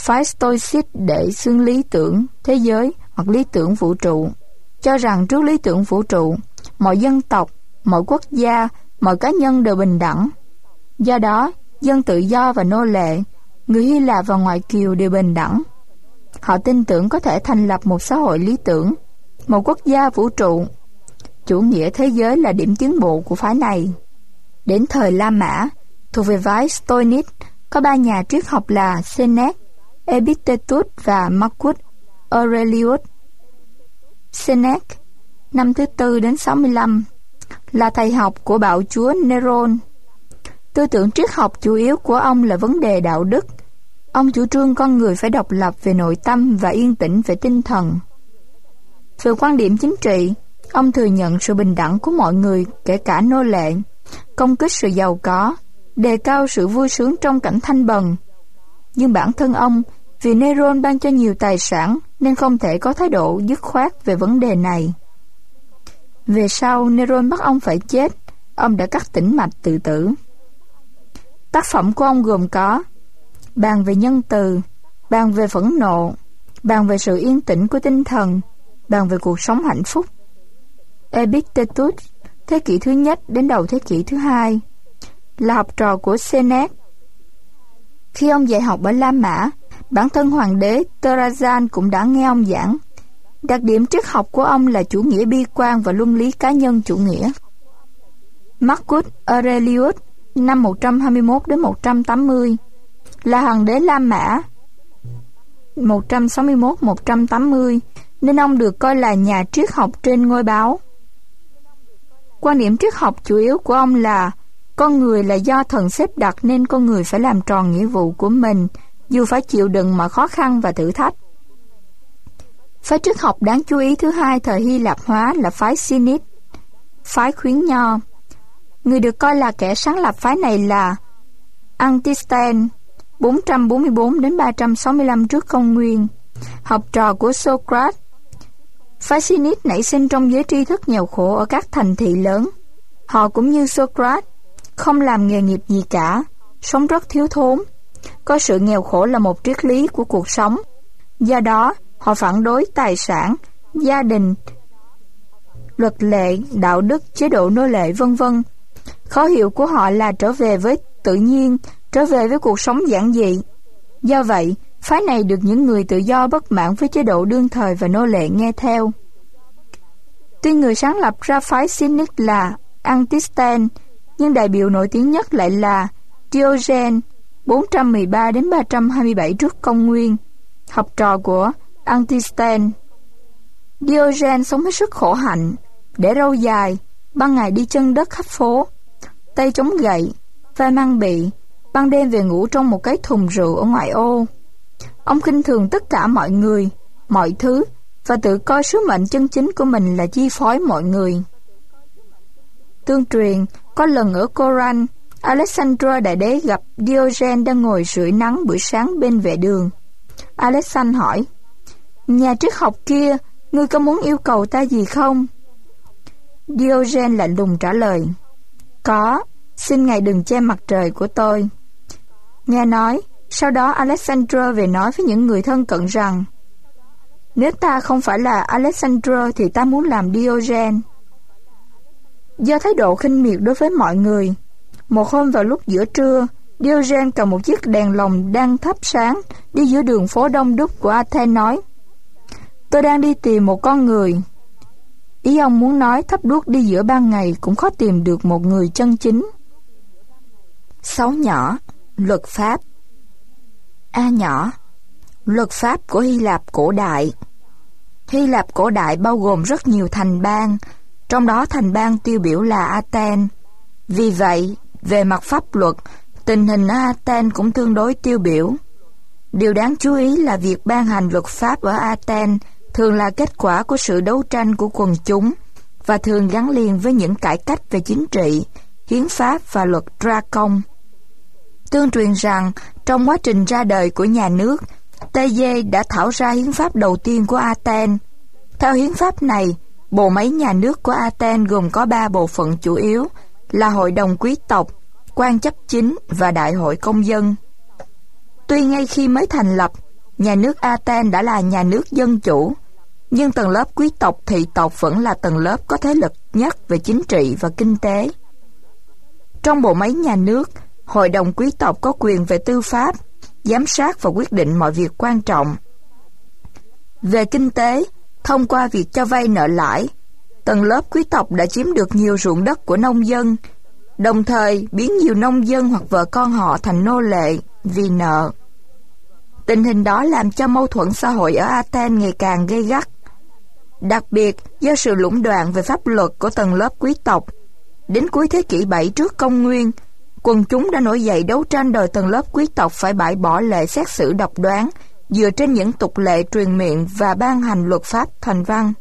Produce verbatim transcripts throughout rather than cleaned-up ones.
phái Stoic để xướng lý tưởng thế giới hoặc lý tưởng vũ trụ, cho rằng trước lý tưởng vũ trụ, mọi dân tộc, mọi quốc gia, mọi cá nhân đều bình đẳng. Do đó, dân tự do và nô lệ, người Hy Lạp và ngoại kiều đều bình đẳng. Họ tin tưởng có thể thành lập một xã hội lý tưởng, một quốc gia vũ trụ. Chủ nghĩa thế giới là điểm tiến bộ của phái này. Đến thời La Mã, thuộc về phái Stoic, có ba nhà triết học là Seneca, Epictetus và Marcus Aurelius. Seneca, năm thứ tư đến sáu mươi lăm, là thầy học của bạo chúa Neron. Tư tưởng triết học chủ yếu của ông là vấn đề đạo đức. Ông chủ trương con người phải độc lập về nội tâm và yên tĩnh về tinh thần. Về quan điểm chính trị, ông thừa nhận sự bình đẳng của mọi người, kể cả nô lệ, công kích sự giàu có, đề cao sự vui sướng trong cảnh thanh bần. Nhưng bản thân ông, vì Neron ban cho nhiều tài sản nên không thể có thái độ dứt khoát về vấn đề này. Về sau, Neron bắt ông phải chết, ông đã cắt tĩnh mạch tự tử. Tác phẩm của ông gồm có bàn về nhân từ, bàn về phẫn nộ, bàn về sự yên tĩnh của tinh thần, bàn về cuộc sống hạnh phúc. Epictetus, thế kỷ thứ nhất đến đầu thế kỷ thứ hai, là học trò của Seneca. Khi ông dạy học ở La Mã, bản thân hoàng đế Trajan cũng đã nghe ông giảng. Đặc điểm triết học của ông là chủ nghĩa bi quan và luân lý cá nhân chủ nghĩa. Marcus Aurelius, năm một trăm hai mươi mốt đến một trăm tám mươi, là hoàng đế La Mã một trăm sáu mươi mốt đến một trăm tám mươi, nên ông được coi là nhà triết học trên ngôi báo. Quan điểm triết học chủ yếu của ông là con người là do thần xếp đặt nên con người phải làm tròn nghĩa vụ của mình, dù phải chịu đựng mọi khó khăn và thử thách. Phái triết học đáng chú ý thứ hai thời Hy Lạp hóa là phái Cynic, phái khuyến nho. Người được coi là kẻ sáng lập phái này là Antisthenes, bốn trăm bốn mươi bốn đến ba trăm sáu mươi lăm trước công nguyên, học trò của Socrates. Phái Cynic nảy sinh trong giới tri thức nghèo khổ ở các thành thị lớn. Họ cũng như Socrates, không làm nghề nghiệp gì cả, sống rất thiếu thốn, coi sự nghèo khổ là một triết lý của cuộc sống. Do đó, họ phản đối tài sản, gia đình, luật lệ, đạo đức, chế độ nô lệ, vân vân. Khó hiểu của họ là trở về với tự nhiên, trở về với cuộc sống giản dị. Do vậy, phái này được những người tự do bất mãn với chế độ đương thời và nô lệ nghe theo. Tuy người sáng lập ra phái Cynic là Antisthenes, nhưng đại biểu nổi tiếng nhất lại là Diogenes, bốn trăm mười ba đến ba trăm hai mươi bảy trước công nguyên, học trò của Antisthenes. Diogenes sống hết sức khổ hạnh, để râu dài, ban ngày đi chân đất khắp phố, tay chống gậy, vai mang bị, ban đêm về ngủ trong một cái thùng rượu ở ngoại ô. Ông khinh thường tất cả mọi người, mọi thứ, và tự coi sứ mệnh chân chính của mình là chi phối mọi người. Tương truyền, có lần ở Corinth, Alexander Đại Đế gặp Diogenes đang ngồi sưởi nắng buổi sáng bên vệ đường. Alexander hỏi, nhà triết học kia, ngươi có muốn yêu cầu ta gì không? Diogenes lạnh lùng trả lời, có, xin ngài đừng che mặt trời của tôi. Nghe nói, sau đó Alexander về nói với những người thân cận rằng, nếu ta không phải là Alexander thì ta muốn làm Diogenes. Do thái độ khinh miệt đối với mọi người, một hôm vào lúc giữa trưa, Diogenes cầm một chiếc đèn lồng đang thắp sáng đi giữa đường phố đông đúc của Athens nói, tôi đang đi tìm một con người. Ý ông muốn nói thắp đuốc đi giữa ban ngày cũng khó tìm được một người chân chính. Sáu nhỏ, luật pháp. A nhỏ, luật pháp của Hy Lạp cổ đại. Hy Lạp cổ đại bao gồm rất nhiều thành bang, trong đó thành bang tiêu biểu là Athens. Vì vậy, về mặt pháp luật, tình hình ở Athens cũng tương đối tiêu biểu. Điều đáng chú ý là việc ban hành luật pháp ở Athens thường là kết quả của sự đấu tranh của quần chúng và thường gắn liền với những cải cách về chính trị, hiến pháp và luật Dracon. Tương truyền rằng, trong quá trình ra đời của nhà nước, Thales đã thảo ra hiến pháp đầu tiên của Athens. Theo hiến pháp này, bộ máy nhà nước của Athens gồm có ba bộ phận chủ yếu là hội đồng quý tộc, quan chấp chính và đại hội công dân. Tuy ngay khi mới thành lập, nhà nước Athens đã là nhà nước dân chủ, nhưng tầng lớp quý tộc thị tộc vẫn là tầng lớp có thế lực nhất về chính trị và kinh tế. Trong bộ máy nhà nước, hội đồng quý tộc có quyền về tư pháp, giám sát và quyết định mọi việc quan trọng. Về kinh tế, thông qua việc cho vay nợ lãi, tầng lớp quý tộc đã chiếm được nhiều ruộng đất của nông dân, đồng thời biến nhiều nông dân hoặc vợ con họ thành nô lệ vì nợ. Tình hình đó làm cho mâu thuẫn xã hội ở Athens ngày càng gay gắt. Đặc biệt do sự lũng đoạn về pháp luật của tầng lớp quý tộc, đến cuối thế kỷ bảy trước công nguyên, quần chúng đã nổi dậy đấu tranh đòi tầng lớp quý tộc phải bãi bỏ lệ xét xử độc đoán dựa trên những tục lệ truyền miệng và ban hành luật pháp thành văn.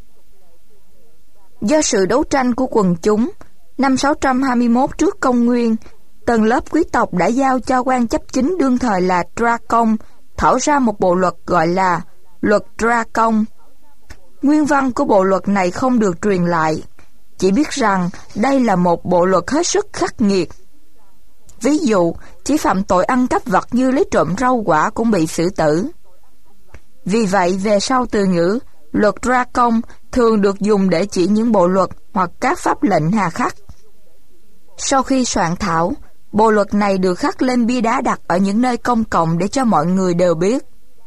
Do sự đấu tranh của quần chúng, năm sáu trăm hai mươi mốt trước công nguyên, tầng lớp quý tộc đã giao cho quan chấp chính đương thời là Dracon thảo ra một bộ luật gọi là luật Dracon. Nguyên văn của bộ luật này không được truyền lại, chỉ biết rằng đây là một bộ luật hết sức khắc nghiệt. Ví dụ, chỉ phạm tội ăn cắp vặt như lấy trộm rau quả cũng bị xử tử. Vì vậy, về sau từ ngữ luật Dracon thường được dùng để chỉ những bộ luật hoặc các pháp lệnh hà khắc. Sau khi soạn thảo, bộ luật này được khắc lên bia đá đặt ở những nơi công cộng để cho mọi người đều biết.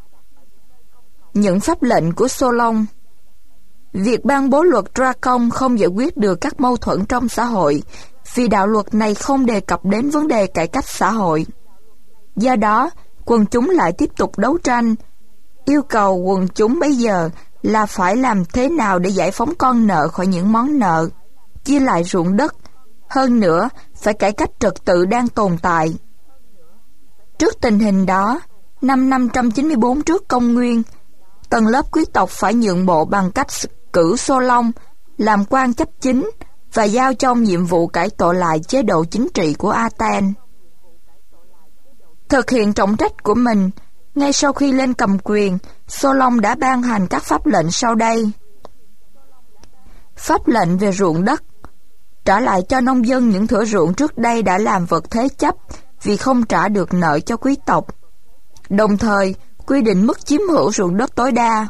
Những pháp lệnh của Solon. Việc ban bố luật Dracon không giải quyết được các mâu thuẫn trong xã hội, vì đạo luật này không đề cập đến vấn đề cải cách xã hội. Do đó, quần chúng lại tiếp tục đấu tranh, yêu cầu quần chúng bây giờ là phải làm thế nào để giải phóng con nợ khỏi những món nợ, chia lại ruộng đất, hơn nữa phải cải cách trật tự đang tồn tại. Trước tình hình đó, năm năm trăm chín mươi tư trước công nguyên, tầng lớp quý tộc phải nhượng bộ bằng cách cử Solon làm quan chấp chính và giao cho ông nhiệm vụ cải tổ lại chế độ chính trị của Athens. Thực hiện trọng trách của mình, ngay sau khi lên cầm quyền, Solon đã ban hành các pháp lệnh sau đây. Pháp lệnh về ruộng đất, trả lại cho nông dân những thửa ruộng trước đây đã làm vật thế chấp vì không trả được nợ cho quý tộc, đồng thời quy định mức chiếm hữu ruộng đất tối đa.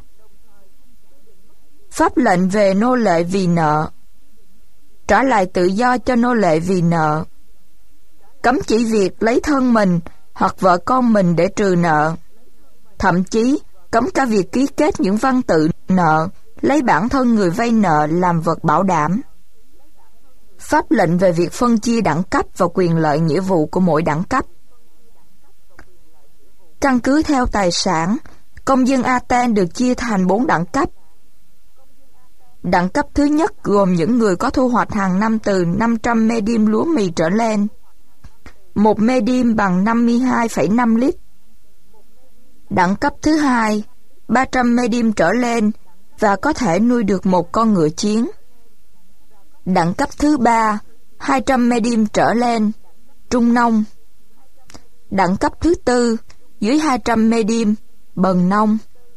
Pháp lệnh về nô lệ vì nợ, trả lại tự do cho nô lệ vì nợ, cấm chỉ việc lấy thân mình hoặc vợ con mình để trừ nợ, thậm chí cấm cả việc ký kết những văn tự nợ lấy bản thân người vay nợ làm vật bảo đảm. Pháp lệnh về việc phân chia đẳng cấp và quyền lợi nghĩa vụ của mỗi đẳng cấp. Căn cứ theo tài sản, công dân Athens được chia thành bốn đẳng cấp. Đẳng cấp thứ nhất gồm những người có thu hoạch hàng năm từ năm trăm medim lúa mì trở lên. Một medim bằng năm mươi hai phẩy năm lít. Đẳng cấp thứ hai, ba trăm medim trở lên và có thể nuôi được một con ngựa chiến. Đẳng cấp thứ ba, hai trăm medim trở lên, trung nông. Đẳng cấp thứ tư, dưới hai trăm medim, bần nông.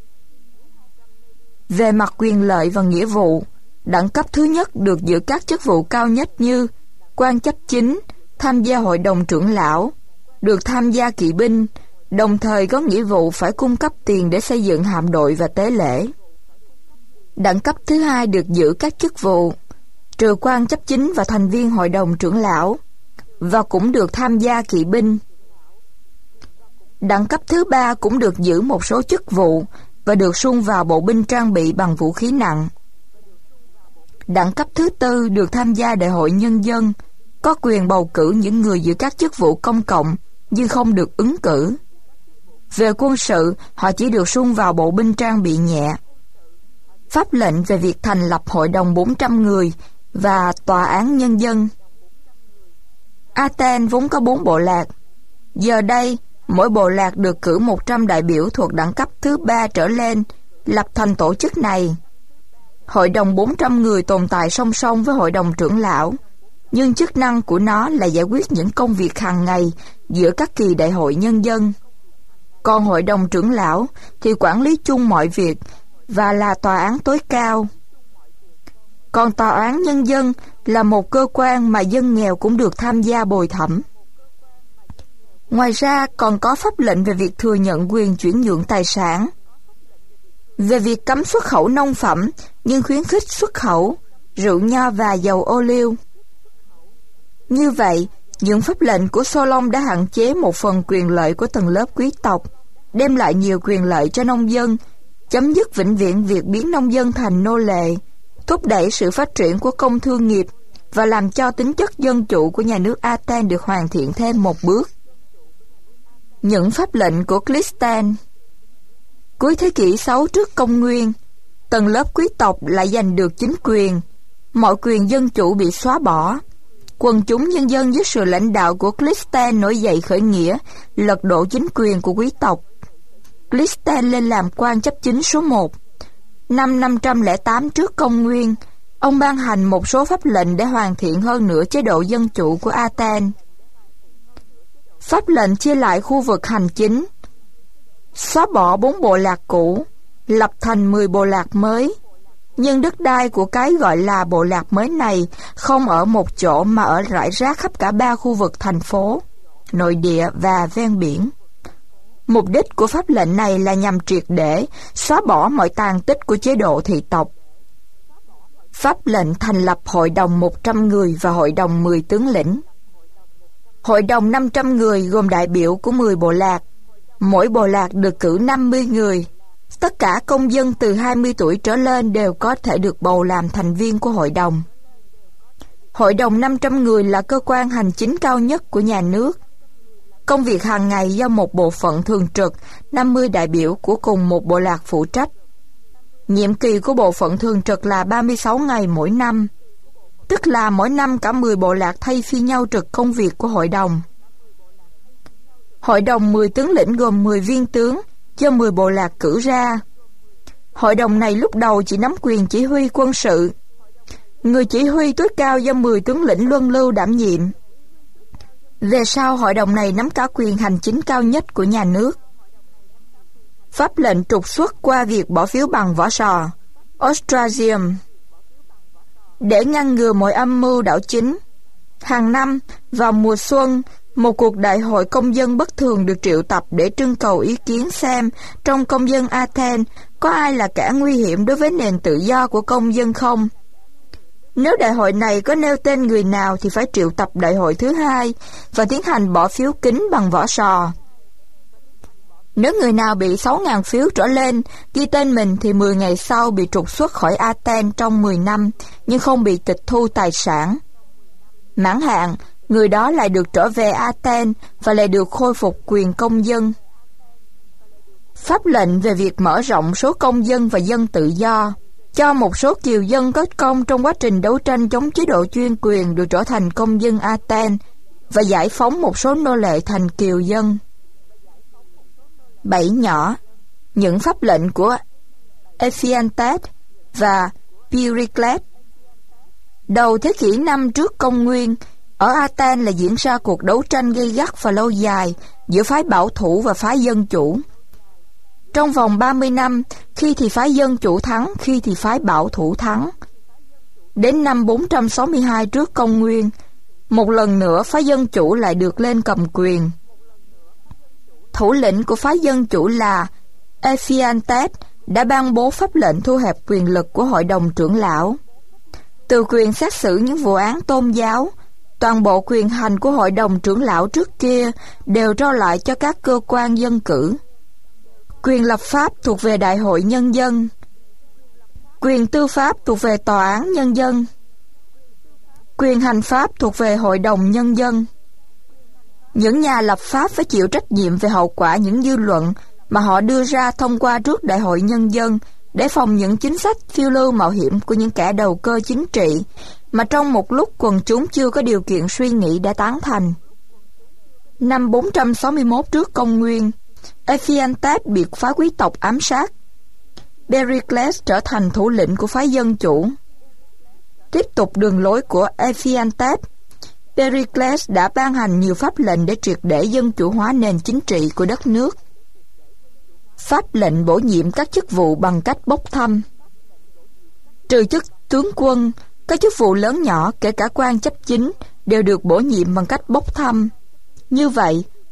Về mặt quyền lợi và nghĩa vụ, đẳng cấp thứ nhất được giữ các chức vụ cao nhất như quan chấp chính, tham gia hội đồng trưởng lão, được tham gia kỵ binh, đồng thời có nghĩa vụ phải cung cấp tiền để xây dựng hạm đội và tế lễ. Đẳng cấp thứ hai được giữ các chức vụ, trừ quan chấp chính và thành viên hội đồng trưởng lão, và cũng được tham gia kỵ binh. Đẳng cấp thứ ba cũng được giữ một số chức vụ và được sung vào bộ binh trang bị bằng vũ khí nặng. Đẳng cấp thứ tư được tham gia đại hội nhân dân, có quyền bầu cử những người giữ các chức vụ công cộng nhưng không được ứng cử. Về quân sự, họ chỉ được sung vào bộ binh trang bị nhẹ. Pháp lệnh về việc thành lập hội đồng bốn trăm người và tòa án nhân dân. Athens vốn có bốn bộ lạc. Giờ đây, mỗi bộ lạc được cử một trăm đại biểu thuộc đẳng cấp thứ ba trở lên, lập thành tổ chức này. Hội đồng bốn trăm người tồn tại song song với hội đồng trưởng lão, nhưng chức năng của nó là giải quyết những công việc hàng ngày giữa các kỳ đại hội nhân dân. Còn hội đồng trưởng lão thì quản lý chung mọi việc và là tòa án tối cao. Còn tòa án nhân dân là một cơ quan mà dân nghèo cũng được tham gia bồi thẩm. Ngoài ra còn có pháp lệnh về việc thừa nhận quyền chuyển nhượng tài sản. về việc cấm xuất khẩu nông phẩm nhưng khuyến khích xuất khẩu rượu nho và dầu ô liu. Như vậy, những pháp lệnh của Solon đã hạn chế một phần quyền lợi của tầng lớp quý tộc, đem lại nhiều quyền lợi cho nông dân, chấm dứt vĩnh viễn việc biến nông dân thành nô lệ, thúc đẩy sự phát triển của công thương nghiệp và làm cho tính chất dân chủ của nhà nước Athens được hoàn thiện thêm một bước. Những pháp lệnh của Clisthenes. Cuối thế kỷ sáu trước công nguyên, tầng lớp quý tộc lại giành được chính quyền, mọi quyền dân chủ bị xóa bỏ. Quần chúng nhân dân dưới sự lãnh đạo của Clisthenes nổi dậy khởi nghĩa, lật đổ chính quyền của quý tộc. Clisthenes lên làm quan chấp chính số một. Năm năm trăm lẻ tám trước công nguyên, ông ban hành một số pháp lệnh để hoàn thiện hơn nữa chế độ dân chủ của Athens. Pháp lệnh chia lại khu vực hành chính, xóa bỏ bốn bộ lạc cũ, lập thành mười bộ lạc mới. Nhưng đất đai của cái gọi là bộ lạc mới này không ở một chỗ mà ở rải rác khắp cả ba khu vực thành phố, nội địa và ven biển. Mục đích của pháp lệnh này là nhằm triệt để xóa bỏ mọi tàn tích của chế độ thị tộc. Pháp lệnh thành lập hội đồng một trăm người và hội đồng mười tướng lĩnh. Hội đồng năm trăm người gồm đại biểu của mười bộ lạc. Mỗi bộ lạc được cử năm mươi người. Tất cả công dân từ hai mươi tuổi trở lên đều có thể được bầu làm thành viên của hội đồng. Hội đồng năm trăm người là cơ quan hành chính cao nhất của nhà nước. Công việc hàng ngày do một bộ phận thường trực, năm mươi đại biểu của cùng một bộ lạc phụ trách. Nhiệm kỳ của bộ phận thường trực là ba mươi sáu ngày mỗi năm, tức là mỗi năm cả mười bộ lạc thay phiên nhau trực công việc của hội đồng. Hội đồng mười tướng lĩnh gồm mười viên tướng do mười bộ lạc cử ra. Hội đồng này lúc đầu chỉ nắm quyền chỉ huy quân sự. Người chỉ huy tối cao do mười tướng lĩnh luân lưu đảm nhiệm. Về sau, hội đồng này nắm cả quyền hành chính cao nhất của nhà nước. Pháp lệnh trục xuất qua việc bỏ phiếu bằng vỏ sò, ostracium, để ngăn ngừa mọi âm mưu đảo chính. Hàng năm, vào mùa xuân, một cuộc đại hội công dân bất thường được triệu tập để trưng cầu ý kiến xem trong công dân Athens có ai là kẻ nguy hiểm đối với nền tự do của công dân không. Nếu đại hội này có nêu tên người nào thì phải triệu tập đại hội thứ hai và tiến hành bỏ phiếu kín bằng vỏ sò. Nếu người nào bị sáu nghìn phiếu trở lên ghi tên mình thì mười ngày sau bị trục xuất khỏi Athens trong mười năm nhưng không bị tịch thu tài sản. Mãn hạn, người đó lại được trở về Athens và lại được khôi phục quyền công dân. Pháp lệnh về việc mở rộng số công dân và dân tự do, cho một số kiều dân có công trong quá trình đấu tranh chống chế độ chuyên quyền được trở thành công dân Athens và giải phóng một số nô lệ thành kiều dân. Bảy nhỏ, những pháp lệnh của Ephiantes và Pericles. Đầu thế kỷ năm trước công nguyên, ở Athens là diễn ra cuộc đấu tranh gay gắt và lâu dài giữa phái bảo thủ và phái dân chủ. Trong vòng ba mươi năm, khi thì phái dân chủ thắng, khi thì phái bảo thủ thắng. Đến năm bốn trăm sáu mươi hai trước công nguyên, một lần nữa phái dân chủ lại được lên cầm quyền. Thủ lĩnh của phái dân chủ là Ephiantes đã ban bố pháp lệnh thu hẹp quyền lực của hội đồng trưởng lão. Từ quyền xét xử những vụ án tôn giáo, toàn bộ quyền hành của hội đồng trưởng lão trước kia đều trao lại cho các cơ quan dân cử. Quyền lập pháp thuộc về Đại hội Nhân dân. Quyền tư pháp thuộc về Tòa án Nhân dân. Quyền hành pháp thuộc về Hội đồng Nhân dân. Những nhà lập pháp phải chịu trách nhiệm về hậu quả những dư luận mà họ đưa ra thông qua trước Đại hội Nhân dân để phòng những chính sách phiêu lưu mạo hiểm của những kẻ đầu cơ chính trị mà trong một lúc quần chúng chưa có điều kiện suy nghĩ đã tán thành. Năm bốn trăm sáu mươi mốt trước công nguyên, Ephiantes bị phái quý tộc ám sát. Pericles trở thành thủ lĩnh của phái dân chủ. Tiếp tục đường lối của Ephiantes, Pericles đã ban hành nhiều pháp lệnh để triệt để dân chủ hóa nền chính trị của đất nước. Pháp lệnh bổ nhiệm các chức vụ bằng cách bốc thăm. Trừ chức tướng quân, các chức vụ lớn nhỏ kể cả quan chấp chính đều được bổ nhiệm bằng cách bốc thăm. Như vậy,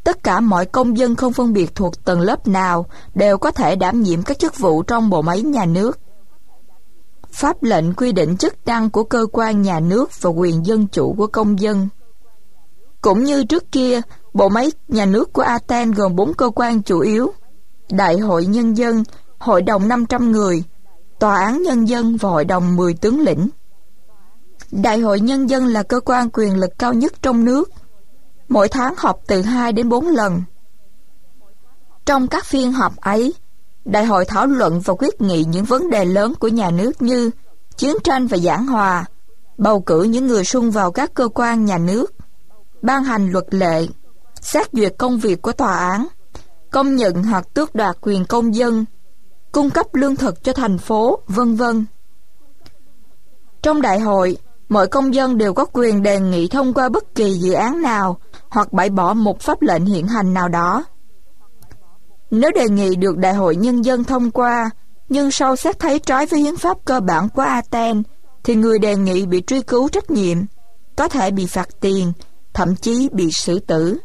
Tất cả mọi công dân không phân biệt thuộc tầng lớp nào đều có thể đảm nhiệm các chức vụ trong bộ máy nhà nước. Pháp lệnh quy định chức năng của cơ quan nhà nước và quyền dân chủ của công dân. Cũng như trước kia, bộ máy nhà nước của Athens gồm bốn cơ quan chủ yếu: Đại hội Nhân dân, Hội đồng năm trăm người, Tòa án Nhân dân và Hội đồng mười tướng lĩnh. Đại hội Nhân dân là cơ quan quyền lực cao nhất trong nước. Mỗi tháng họp từ hai đến bốn lần. Trong các phiên họp ấy, đại hội thảo luận và quyết nghị những vấn đề lớn của nhà nước như chiến tranh và giảng hòa, bầu cử những người sung vào các cơ quan nhà nước, ban hành luật lệ, xét duyệt công việc của tòa án, công nhận hoặc tước đoạt quyền công dân, cung cấp lương thực cho thành phố, vân vân. Trong đại hội, mọi công dân đều có quyền đề nghị thông qua bất kỳ dự án nào hoặc bãi bỏ một pháp lệnh hiện hành nào đó. Nếu đề nghị được Đại hội Nhân dân thông qua, nhưng sau xét thấy trái với hiến pháp cơ bản của Athens, thì người đề nghị bị truy cứu trách nhiệm, có thể bị phạt tiền, thậm chí bị xử tử.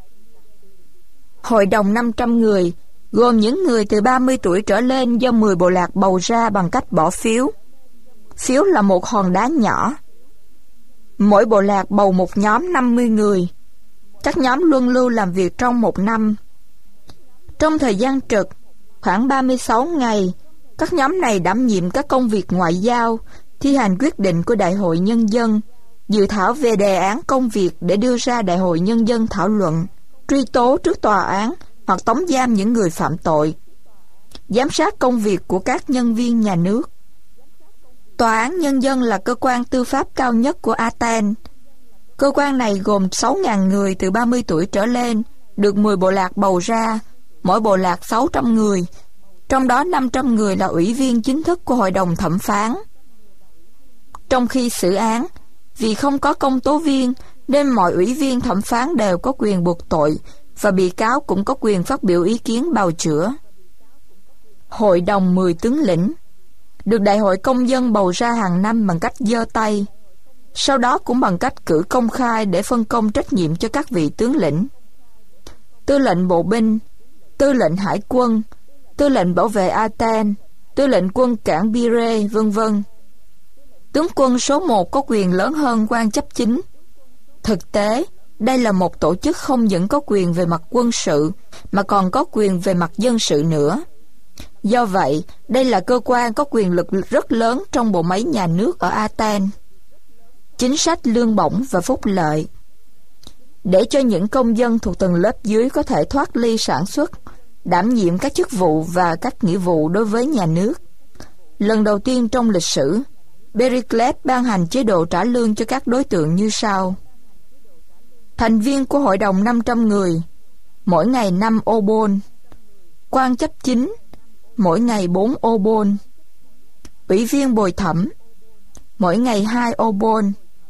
Hội đồng năm trăm người, gồm những người từ ba mươi tuổi trở lên do mười bộ lạc bầu ra bằng cách bỏ phiếu. Phiếu là một hòn đá nhỏ. Mỗi bộ lạc bầu một nhóm năm mươi người. Các nhóm luân lưu làm việc trong một năm. Trong thời gian trực, khoảng ba mươi sáu ngày, các nhóm này đảm nhiệm các công việc ngoại giao, thi hành quyết định của Đại hội Nhân dân, dự thảo về đề án công việc để đưa ra Đại hội Nhân dân thảo luận, truy tố trước tòa án hoặc tống giam những người phạm tội, giám sát công việc của các nhân viên nhà nước. Tòa án Nhân dân là cơ quan tư pháp cao nhất của Athens. Cơ quan này gồm sáu nghìn người từ ba mươi tuổi trở lên, được mười bộ lạc bầu ra, mỗi bộ lạc sáu trăm người, trong đó năm trăm người là ủy viên chính thức của hội đồng thẩm phán. Trong khi xử án, vì không có công tố viên nên mọi ủy viên thẩm phán đều có quyền buộc tội và bị cáo cũng có quyền phát biểu ý kiến bào chữa. Hội đồng mười tướng lĩnh được Đại hội Công dân bầu ra hàng năm bằng cách giơ tay, sau đó cũng bằng cách cử công khai để phân công trách nhiệm cho các vị tướng lĩnh. Tư lệnh bộ binh, tư lệnh hải quân, tư lệnh bảo vệ Athens, tư lệnh quân cảng Pirae, vân vân. Tướng quân số một có quyền lớn hơn quan chấp chính. Thực tế, đây là một tổ chức không những có quyền về mặt quân sự, mà còn có quyền về mặt dân sự nữa. Do vậy, đây là cơ quan có quyền lực rất lớn trong bộ máy nhà nước ở Athens. Chính sách lương bổng và phúc lợi. Để cho những công dân thuộc tầng lớp dưới có thể thoát ly sản xuất, đảm nhiệm các chức vụ và các nghĩa vụ đối với nhà nước. Lần đầu tiên trong lịch sử, Pericles ban hành chế độ trả lương cho các đối tượng như sau. Thành viên của hội đồng năm trăm người, mỗi ngày năm obol. Quan chấp chính, mỗi ngày bốn obol. Ủy viên bồi thẩm, mỗi ngày hai obol.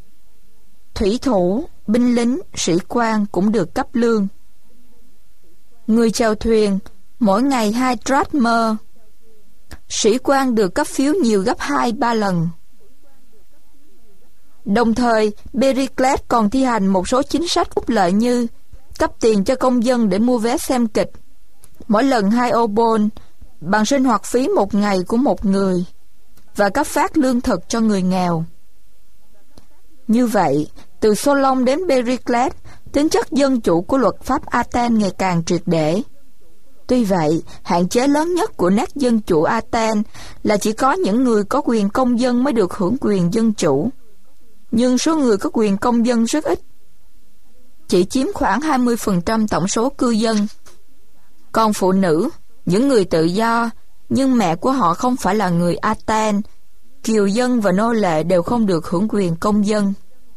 Thủy thủ, binh lính, sĩ quan cũng được cấp lương. Người chèo thuyền, mỗi ngày hai drachma. Sĩ quan được cấp phiếu nhiều gấp hai ba lần. Đồng thời, Pericles còn thi hành một số chính sách phúc lợi như cấp tiền cho công dân để mua vé xem kịch, mỗi lần hai obol, bằng sinh hoạt phí một ngày của một người, và cấp phát lương thực cho người nghèo. Như vậy, từ Solon đến Pericles, tính chất dân chủ của luật pháp Athens ngày càng triệt để. Tuy vậy, hạn chế lớn nhất của nét dân chủ Athens là chỉ có những người có quyền công dân mới được hưởng quyền dân chủ. Nhưng số người có quyền công dân rất ít, chỉ chiếm khoảng hai mươi phần trăm tổng số cư dân. Còn phụ nữ, những người tự do, nhưng mẹ của họ không phải là người Athens, kiều dân và nô lệ đều không được hưởng quyền công dân.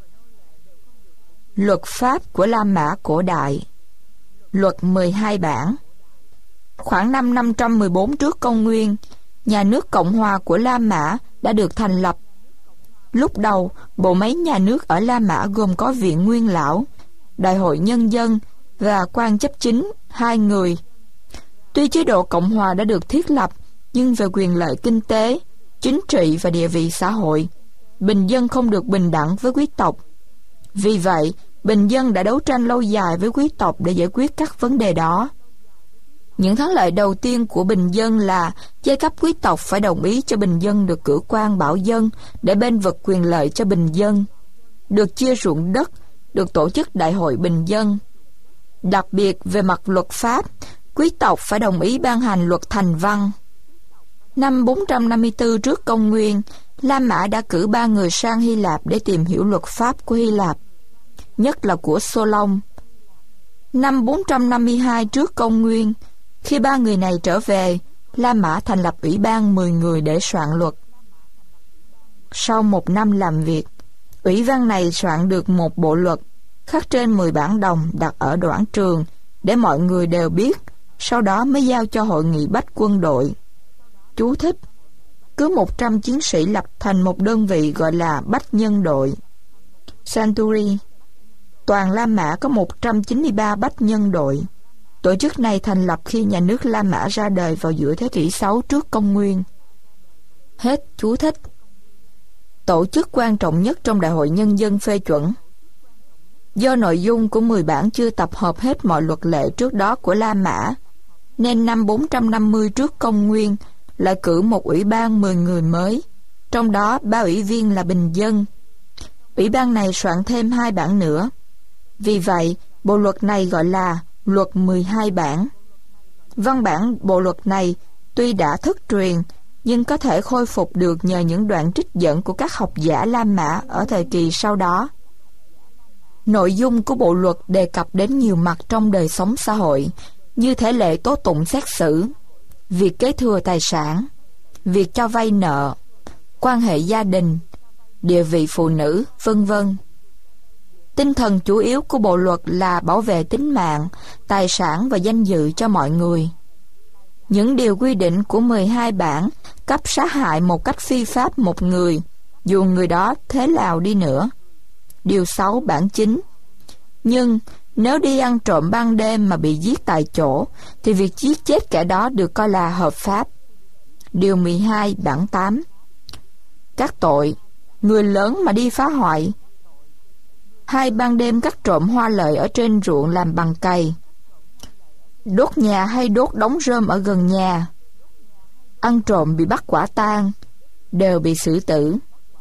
Luật pháp của La Mã cổ đại. Luật mười hai bản. Khoảng năm năm trăm mười bốn trước công nguyên, nhà nước Cộng hòa của La Mã đã được thành lập. Lúc đầu, bộ máy nhà nước ở La Mã gồm có viện nguyên lão, Đại hội Nhân dân và quan chấp chính, hai người. Tuy chế độ Cộng hòa đã được thiết lập, nhưng về quyền lợi kinh tế, chính trị và địa vị xã hội, bình dân không được bình đẳng với quý tộc. Vì vậy, bình dân đã đấu tranh lâu dài với quý tộc để giải quyết các vấn đề đó. Những thắng lợi đầu tiên của bình dân là giai cấp quý tộc phải đồng ý cho bình dân được cử quan bảo dân để bênh vực quyền lợi cho bình dân, được chia ruộng đất, được tổ chức đại hội bình dân. Đặc biệt về mặt luật pháp, quý tộc phải đồng ý ban hành luật thành văn. Năm bốn trăm năm mươi tư trước công nguyên, La Mã đã cử ba người sang Hy Lạp để tìm hiểu luật pháp của Hy Lạp, nhất là của Solon. Năm bốn trăm năm mươi hai trước công nguyên, khi ba người này trở về, La Mã thành lập ủy ban mười người để soạn luật. Sau một năm làm việc, ủy ban này soạn được một bộ luật, khắc trên mười bản đồng đặt ở đoản trường để mọi người đều biết, sau đó mới giao cho hội nghị bách quân đội. Chú thích: cứ một trăm chiến sĩ lập thành một đơn vị gọi là bách nhân đội, Century. Toàn La Mã có một trăm chín mươi ba bách nhân đội. Tổ chức này thành lập khi nhà nước La Mã ra đời vào giữa thế kỷ sáu trước công nguyên. Hết chú thích. Tổ chức quan trọng nhất trong Đại hội Nhân dân phê chuẩn. Do nội dung của mười bản chưa tập hợp hết mọi luật lệ trước đó của La Mã, nên năm bốn trăm năm mươi trước công nguyên lại cử một ủy ban mười người mới, trong đó ba ủy viên là bình dân. Ủy ban này soạn thêm hai bản nữa. Vì vậy, bộ luật này gọi là luật mười hai bản. Văn bản bộ luật này tuy đã thất truyền, nhưng có thể khôi phục được nhờ những đoạn trích dẫn của các học giả La Mã ở thời kỳ sau đó. Nội dung của bộ luật đề cập đến nhiều mặt trong đời sống xã hội, như thể lệ tố tụng xét xử, việc kế thừa tài sản, việc cho vay nợ, quan hệ gia đình, địa vị phụ nữ, vân vân. Tinh thần chủ yếu của bộ luật là bảo vệ tính mạng, tài sản và danh dự cho mọi người. Những điều quy định của mười hai bản cấp sát hại một cách phi pháp một người, dù người đó thế nào đi nữa. Điều sáu bản chín. Nhưng nếu đi ăn trộm ban đêm mà bị giết tại chỗ, thì việc giết chết kẻ đó được coi là hợp pháp. Điều mười hai bản tám. Các tội: người lớn mà đi phá hoại, hay ban đêm cắt trộm hoa lợi ở trên ruộng làm bằng cày, đốt nhà hay đốt đống rơm ở gần nhà, ăn trộm bị bắt quả tang, đều bị xử tử.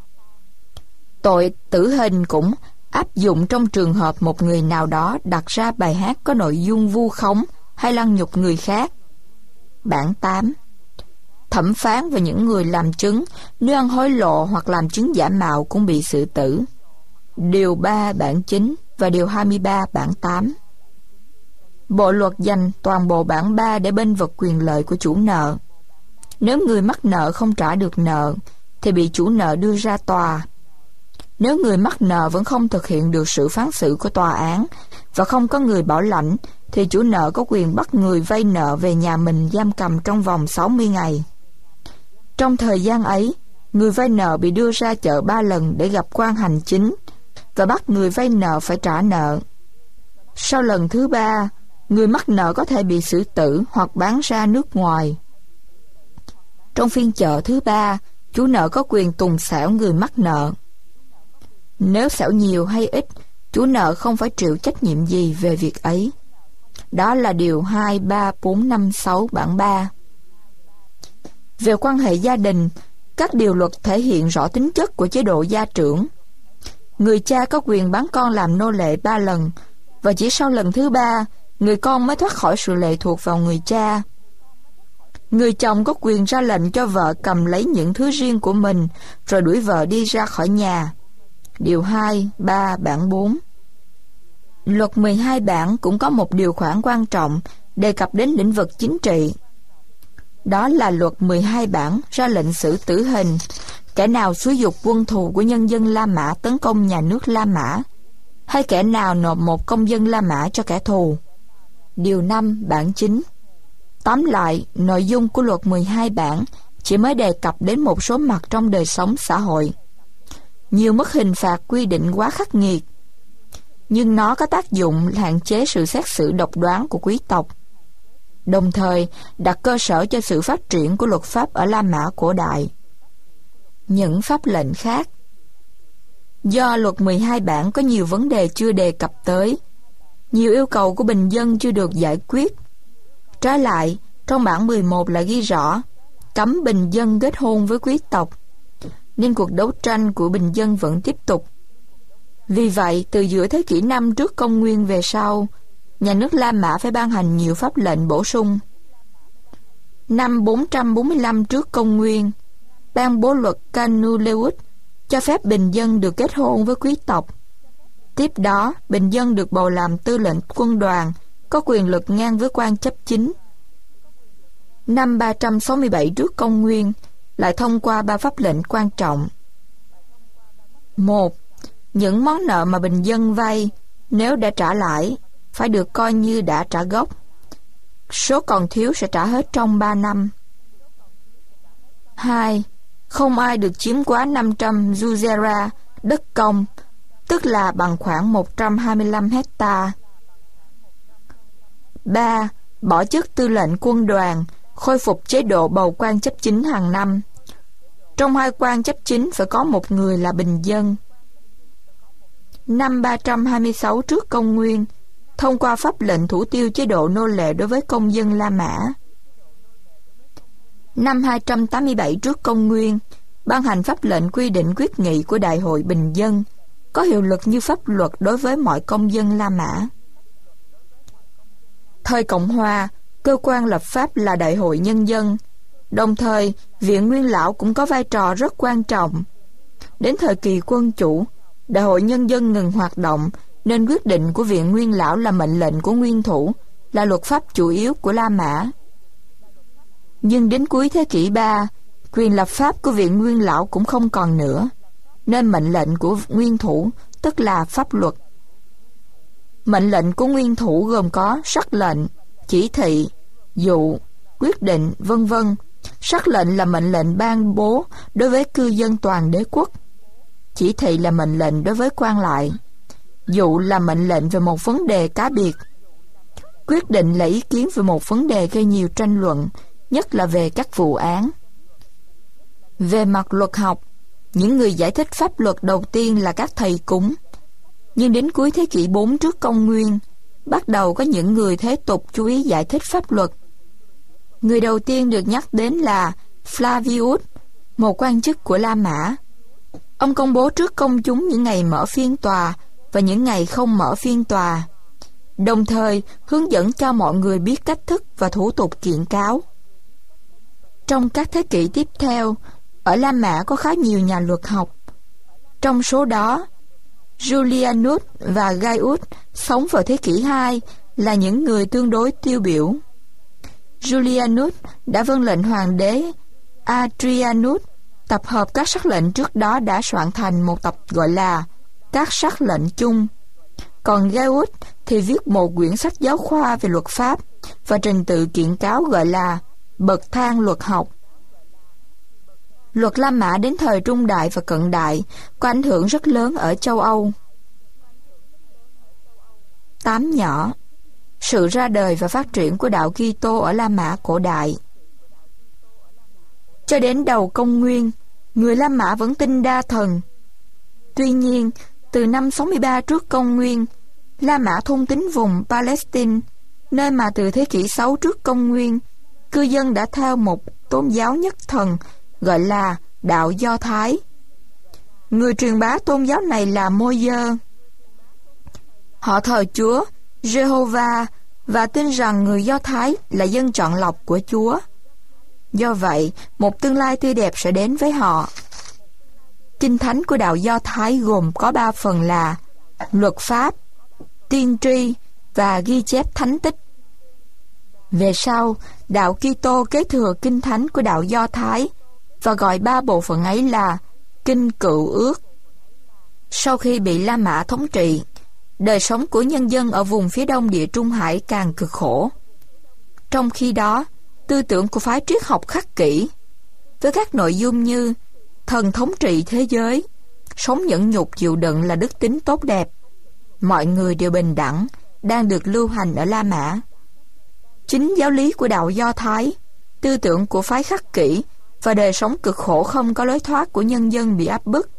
Tội tử hình cũng áp dụng trong trường hợp một người nào đó đặt ra bài hát có nội dung vu khống hay lăng nhục người khác. Bản tám. Thẩm phán và những người làm chứng nếu ăn hối lộ hoặc làm chứng giả mạo cũng bị xử tử. Điều ba bản chín và điều hai mươi ba bản tám. Bộ luật dành toàn bộ bản ba để bênh vực quyền lợi của chủ nợ. Nếu người mắc nợ không trả được nợ, thì bị chủ nợ đưa ra tòa. Nếu người mắc nợ vẫn không thực hiện được sự phán xử của tòa án và không có người bảo lãnh, thì chủ nợ có quyền bắt người vay nợ về nhà mình giam cầm trong vòng sáu mươi ngày. Trong thời gian ấy, người vay nợ bị đưa ra chợ ba lần để gặp quan hành chính và bắt người vay nợ phải trả nợ. Sau lần thứ ba, người mắc nợ có thể bị xử tử hoặc bán ra nước ngoài. Trong phiên chợ thứ ba, chủ nợ có quyền tùng xẻo người mắc nợ. Nếu xẻo nhiều hay ít, chủ nợ không phải chịu trách nhiệm gì về việc ấy. Đó là điều hai, ba, bốn, năm, sáu bản ba. Về quan hệ gia đình, các điều luật thể hiện rõ tính chất của chế độ gia trưởng. Người cha có quyền bán con làm nô lệ ba lần, và chỉ sau lần thứ ba, người con mới thoát khỏi sự lệ thuộc vào người cha. Người chồng có quyền ra lệnh cho vợ cầm lấy những thứ riêng của mình, rồi đuổi vợ đi ra khỏi nhà. Điều hai, ba, bản bốn. Luật mười hai bản cũng có một điều khoản quan trọng đề cập đến lĩnh vực chính trị. Đó là luật mười hai bản ra lệnh xử tử hình kẻ nào xúi giục quân thù của nhân dân La Mã tấn công nhà nước La Mã, hay kẻ nào nộp một công dân La Mã cho kẻ thù. Điều năm, bản chín. Tóm lại, nội dung của luật mười hai bản chỉ mới đề cập đến một số mặt trong đời sống xã hội. Nhiều mức hình phạt quy định quá khắc nghiệt, nhưng nó có tác dụng hạn chế sự xét xử độc đoán của quý tộc, đồng thời đặt cơ sở cho sự phát triển của luật pháp ở La Mã cổ đại. Những pháp lệnh khác. Do luật mười hai bản có nhiều vấn đề chưa đề cập tới, nhiều yêu cầu của bình dân chưa được giải quyết. Trái lại, trong bản mười một lại ghi rõ cấm bình dân kết hôn với quý tộc, nên cuộc đấu tranh của bình dân vẫn tiếp tục. Vì vậy, từ giữa thế kỷ năm trước công nguyên về sau, nhà nước La Mã phải ban hành nhiều pháp lệnh bổ sung. Năm bốn trăm bốn mươi lăm trước công nguyên, ban bố luật Canuleus cho phép bình dân được kết hôn với quý tộc. Tiếp đó, bình dân được bầu làm tư lệnh quân đoàn, có quyền lực ngang với quan chấp chính. Năm ba trăm sáu mươi bảy trước công nguyên, lại thông qua ba pháp lệnh quan trọng. Một, những món nợ mà bình dân vay, nếu đã trả lãi, phải được coi như đã trả gốc. Số còn thiếu sẽ trả hết trong ba năm. Hai, không ai được chiếm quá năm trăm juzera đất công, tức là bằng khoảng một trăm hai mươi lăm hecta. Ba, bỏ chức tư lệnh quân đoàn, khôi phục chế độ bầu quan chấp chính hàng năm. Trong hai quan chấp chính phải có một người là bình dân. Năm ba trăm hai mươi sáu trước công nguyên, thông qua pháp lệnh thủ tiêu chế độ nô lệ đối với công dân La Mã. Năm hai trăm tám mươi bảy trước công nguyên, ban hành pháp lệnh quy định quyết nghị của Đại hội Bình dân, có hiệu lực như pháp luật đối với mọi công dân La Mã. Thời Cộng Hòa, cơ quan lập pháp là Đại hội Nhân dân, đồng thời Viện Nguyên Lão cũng có vai trò rất quan trọng. Đến thời kỳ quân chủ, Đại hội Nhân dân ngừng hoạt động, nên quyết định của Viện Nguyên Lão là mệnh lệnh của nguyên thủ, là luật pháp chủ yếu của La Mã. Nhưng đến cuối thế kỷ ba, quyền lập pháp của Viện Nguyên Lão cũng không còn nữa, nên mệnh lệnh của nguyên thủ, tức là pháp luật. Mệnh lệnh của nguyên thủ gồm có sắc lệnh, chỉ thị, dụ, quyết định, vân vân. Sắc lệnh là mệnh lệnh ban bố đối với cư dân toàn đế quốc. Chỉ thị là mệnh lệnh đối với quan lại. Dụ là mệnh lệnh về một vấn đề cá biệt. Quyết định là ý kiến về một vấn đề gây nhiều tranh luận, nhất là về các vụ án. Về mặt luật học, những người giải thích pháp luật đầu tiên là các thầy cúng. Nhưng đến cuối thế kỷ bốn trước công nguyên, bắt đầu có những người thế tục chú ý giải thích pháp luật. Người đầu tiên được nhắc đến là Flavius, một quan chức của La Mã. Ông công bố trước công chúng những ngày mở phiên tòa và những ngày không mở phiên tòa, đồng thời hướng dẫn cho mọi người biết cách thức và thủ tục kiện cáo. Trong các thế kỷ tiếp theo, ở La Mã có khá nhiều nhà luật học. Trong số đó, Julianus và Gaius sống vào thế kỷ hai là những người tương đối tiêu biểu. Julianus đã vâng lệnh hoàng đế Adrianus tập hợp các sắc lệnh trước đó đã soạn thành một tập gọi là các sắc lệnh chung. Còn Gaius thì viết một quyển sách giáo khoa về luật pháp và trình tự kiện cáo gọi là bậc thang luật học. Luật La Mã đến thời Trung Đại và Cận Đại có ảnh hưởng rất lớn ở châu Âu. Tám nhỏ. Sự ra đời và phát triển của đạo Kitô ở La Mã cổ đại. Cho đến đầu công nguyên, người La Mã vẫn tin đa thần. Tuy nhiên, từ năm sáu mươi ba trước công nguyên, La Mã thôn tính vùng Palestine, nơi mà từ thế kỷ sáu trước công nguyên, cư dân đã theo một tôn giáo nhất thần gọi là đạo Do Thái. Người truyền bá tôn giáo này là Môi-dơ. Họ thờ Chúa Jehovah và tin rằng người Do Thái là dân chọn lọc của Chúa. Do vậy, một tương lai tươi đẹp sẽ đến với họ. Kinh thánh của đạo Do Thái gồm có ba phần là luật pháp, tiên tri và ghi chép thánh tích. Về sau, đạo Kitô kế thừa kinh thánh của đạo Do Thái và gọi ba bộ phận ấy là Kinh Cựu Ước. Sau khi bị La Mã thống trị, đời sống của nhân dân ở vùng phía đông Địa Trung Hải càng cực khổ. Trong khi đó, tư tưởng của phái triết học khắc kỷ, với các nội dung như thần thống trị thế giới, sống nhẫn nhục chịu đựng là đức tính tốt đẹp, mọi người đều bình đẳng, đang được lưu hành ở La Mã. Chính giáo lý của đạo Do Thái, tư tưởng của phái khắc kỷ và đời sống cực khổ không có lối thoát của nhân dân bị áp bức